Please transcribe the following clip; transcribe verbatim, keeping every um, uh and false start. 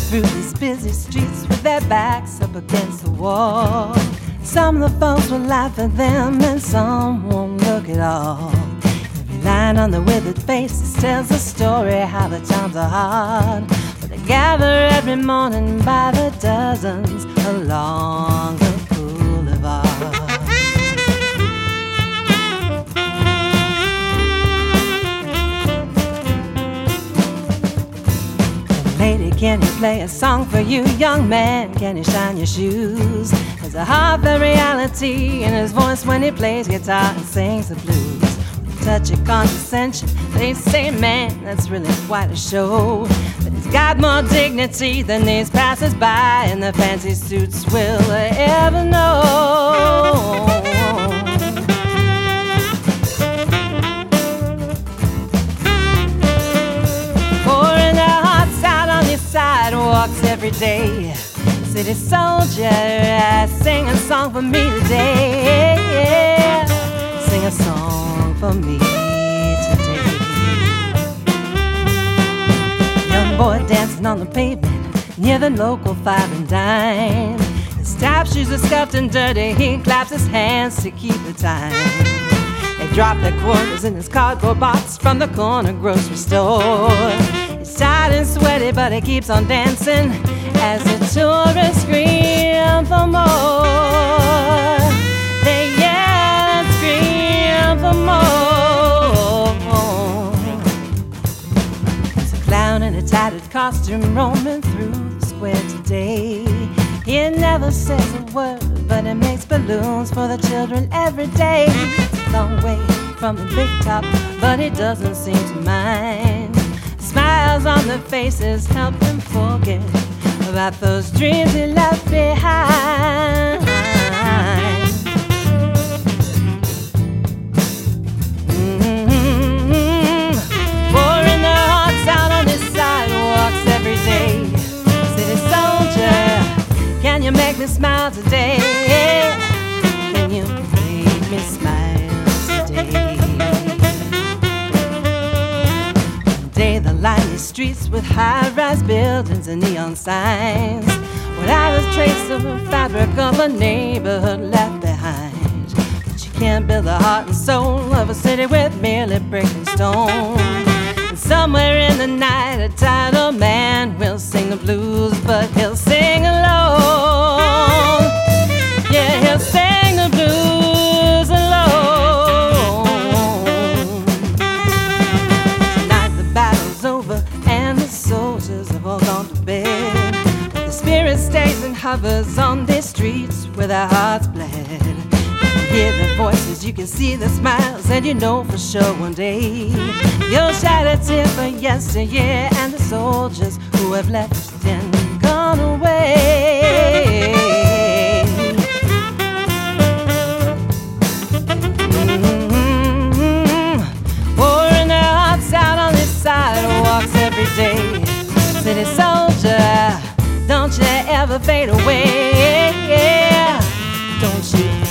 through these busy streets with their backs up against the wall. Some of the folks will laugh at them and some won't look at all. Every line on the withered faces tells a story how the times are hard. But they gather every morning by the dozens along the boulevard. Lady, can you play a song for you? Young man, can you shine your shoes? There's a heart, the reality in his voice when he plays guitar and sings the blues. With a touch of condescension, they say, man, that's really quite a show. But he's got more dignity than these passers-by in the fancy suits will ever know. Sidewalks every day. City soldier, sing a song for me today. Sing a song for me today. Young boy dancing on the pavement near the local five and dime. His tap shoes are scuffed and dirty. He claps his hands to keep the time. They drop their quarters in his cardboard box from the corner grocery store. He's tired and sweaty, but he keeps on dancing as the tourists scream for more. They yell and scream for more. There's a clown in a tattered costume roaming through the square today. He never says a word, but he makes balloons for the children every day. It's a long way from the big top, but he doesn't seem to mind. Smiles on their faces help him forget about those dreams he left behind. Mm-hmm. Pouring their hearts out on his sidewalks every day. City soldier, can you make me smile today? Can you make me smile today? The liney streets with high-rise buildings and neon signs, without a trace of the fabric of a neighborhood left behind. But you can't build the heart and soul of a city with merely brick and stone. And somewhere in the night a tired old man will sing the blues, but he'll sing alone. Yeah, he'll sing the blues alone. Over and the soldiers have all gone to bed, but the spirit stays and hovers on these streets where their hearts bled. You can hear their voices, you can see their smiles, and you know for sure one day you'll shed a tear for yesteryear and the soldiers who have left and gone away. Sidewalks every day. City soldier, don't you ever fade away. Don't you